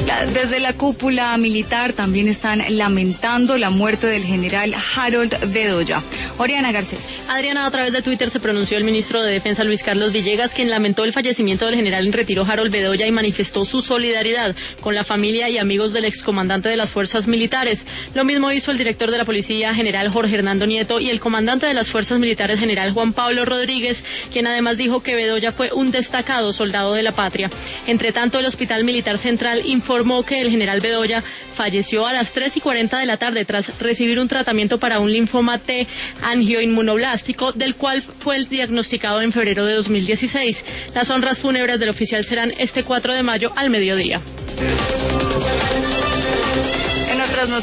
Desde la cúpula militar también están lamentando la muerte del general Harold Bedoya. Oriana Garcés. Adriana, a través de Twitter se pronunció el ministro de Defensa Luis Carlos Villegas, quien lamentó el fallecimiento del general en retiro Harold Bedoya y manifestó su solidaridad con la familia y amigos del excomandante de las fuerzas militares. Lo mismo hizo el director de la policía, general Jorge Hernando Nieto, y el comandante de las fuerzas militares, general Juan Pablo Rodríguez, quien además dijo que Bedoya fue un destacado soldado de la patria. Entre tanto, el Hospital Militar Central informó que el general Bedoya falleció a las 3:40 de la tarde tras recibir un tratamiento para un linfoma T angioinmunoblástico, del cual fue diagnosticado en febrero de 2016. Las honras fúnebres del oficial serán este 4 de mayo al mediodía.